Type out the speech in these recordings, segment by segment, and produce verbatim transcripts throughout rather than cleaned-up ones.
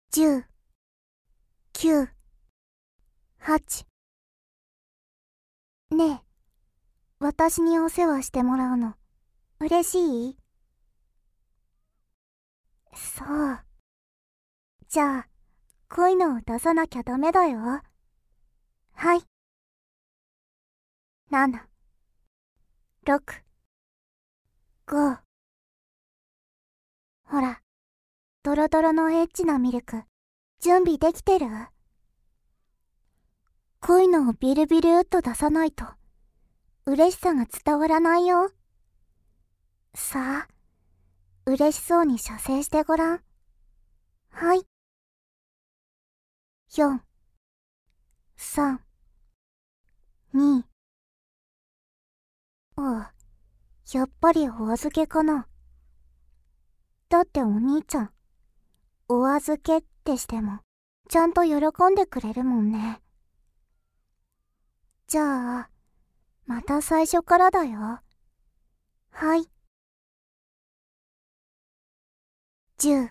じゅう、きゅう、はち。ねえ、私にお世話してもらうの、嬉しい？そう。じゃあ、こういうのを出さなきゃダメだよ。はい。なな、ろく、ご。ほら、ドロドロのエッチなミルク、準備できてる？こういうのをビルビルっと出さないと、嬉しさが伝わらないよ。さあ、嬉しそうに射精してごらん。はい。よん、さん、に。ああ、やっぱりお預けかな。だってお兄ちゃん、お預けってしても、ちゃんと喜んでくれるもんね。じゃあ、また最初からだよ。はい。じゅう。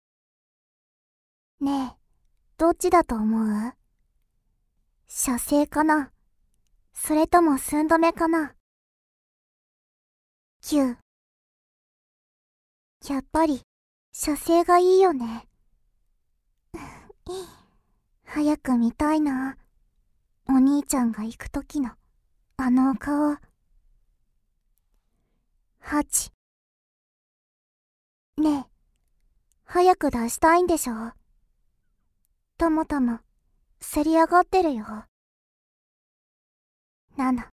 ねえ、どっちだと思う？射精かな？それとも寸止めかな？きゅう。やっぱり、射精がいいよね。早く見たいな。お兄ちゃんが行くときの、あのお顔。はち。ねえ、早く出したいんでしょ？たまたま、せり上がってるよ。なな。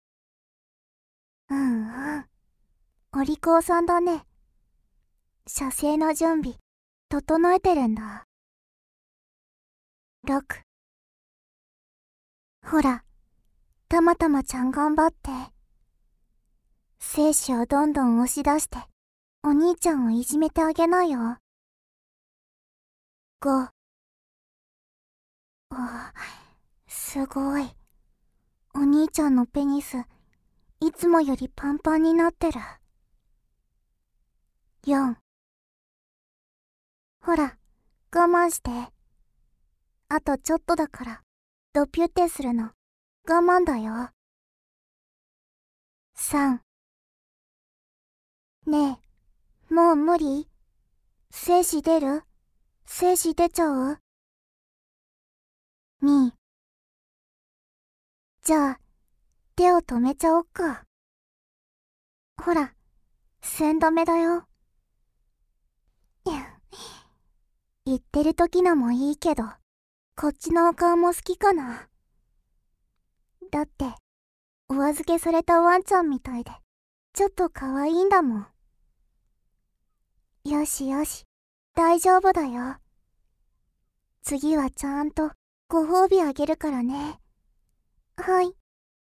うんうん。お利口さんだね。射精の準備、整えてるんだ。ろく。ほら、たまたまちゃん頑張って。精子をどんどん押し出して、お兄ちゃんをいじめてあげなよ。ご。あ、すごい。お兄ちゃんのペニス、いつもよりパンパンになってる。よん。ほら、我慢して。あとちょっとだから、ドピュってするの、我慢だよ。さん。ねえ、もう無理？精子出る？精子出ちゃう？に。じゃあ、手を止めちゃおっか。ほら、線止めだよ。言ってる時のもいいけど、こっちのお顔も好きかな。だって、お預けされたワンちゃんみたいで、ちょっと可愛いんだもん。よしよし、大丈夫だよ。次はちゃんとご褒美あげるからね。はい。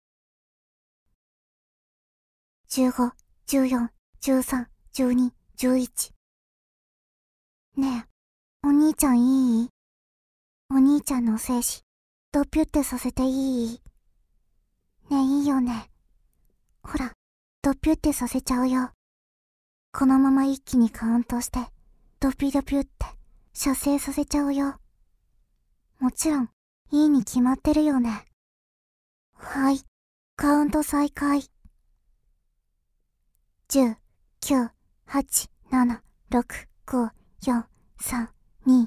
じゅうご、じゅうよん、じゅうさん、じゅうに、じゅういち。ねえ、お兄ちゃんいい？お兄ちゃんの精子、ドピュってさせていい？ねえ、いいよね。ほら、ドピュってさせちゃうよ。このまま一気にカウントして、ドピドピュって射精させちゃうよ。もちろん、いいに決まってるよね。はい、カウント再開。じゅう、きゅう、はち、なな、ろく、ご、よん、さん、に。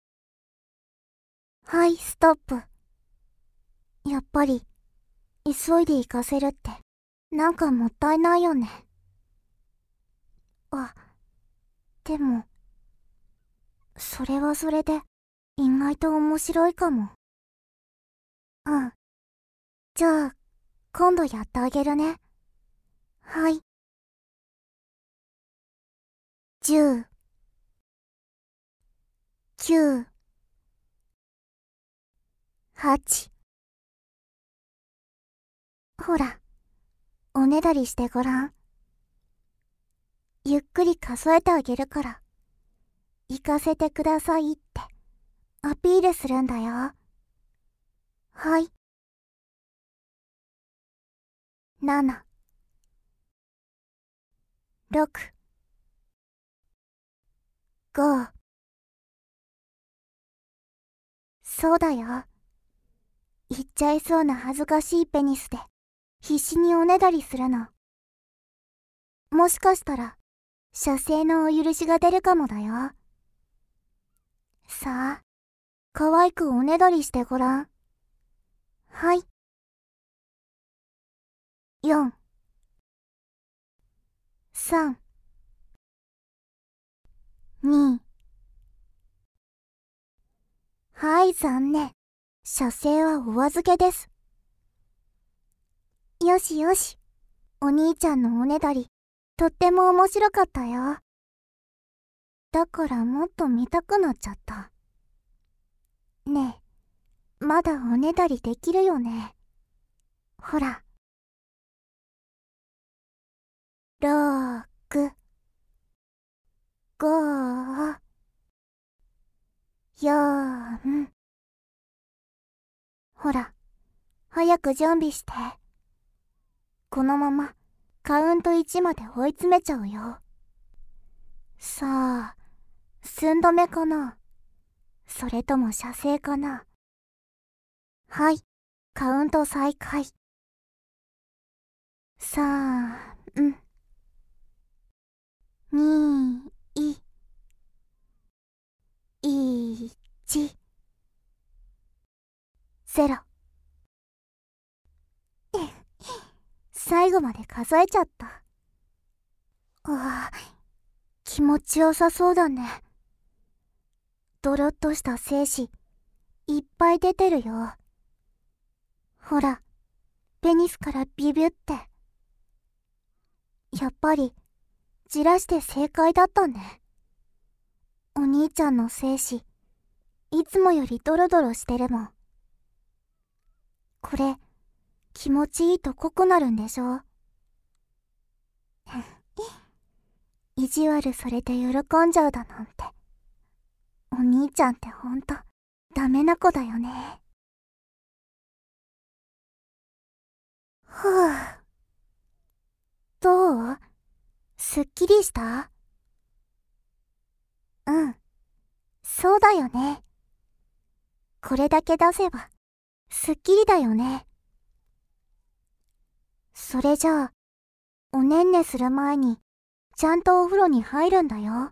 はい、ストップ。やっぱり、急いで行かせるって、なんかもったいないよね。あ、でも、それはそれで、意外と面白いかも。うん。じゃあ、今度やってあげるね。はい。じゅう、きゅう、はち。ほら、おねだりしてごらん。ゆっくり数えてあげるから、行かせてくださいってアピールするんだよ。はい。なな、ろく、ご。 そうだよ。言っちゃいそうな恥ずかしいペニスで必死におねだりするの。もしかしたら射精のお許しが出るかもだよ。さあ、可愛くおねだりしてごらん。はい。よん、さん、に。はい、残念。射精はお預けです。よしよし。お兄ちゃんのおねだり、とっても面白かったよ。だからもっと見たくなっちゃった。ねえ、まだおねだりできるよね。ほら。ろく、ご、よん。ほら、早く準備して。このままカウントいちまで追い詰めちゃうよ。さあ、寸止めかな、それとも射精かな。はい、カウント再開。さん、に、い、ち、ゼロ。最後まで数えちゃった。ああ、気持ちよさそうだね。ドロッとした精子いっぱい出てるよ。ほら、ペニスからビビュって。やっぱりじらして正解だったね。お兄ちゃんの精子いつもよりドロドロしてるもん。これ気持ちいいと濃くなるんでしょ。意地悪されて喜んじゃうだなんて。お兄ちゃんってほんとダメな子だよね。ふぅ。どう？すっきりした？うん、そうだよね。これだけ出せばすっきりだよね。それじゃあおねんねする前にちゃんとお風呂に入るんだよ。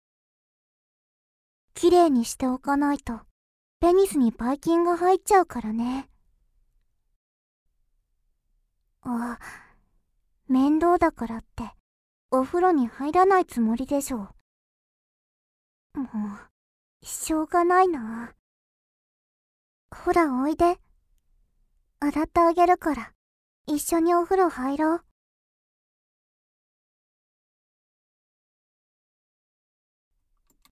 きれいにしておかないとペニスにばい菌が入っちゃうからね。あ、面倒だからってお風呂に入らないつもりでしょ。もうしょうがないな。ほらおいで。洗ってあげるから一緒にお風呂入ろう。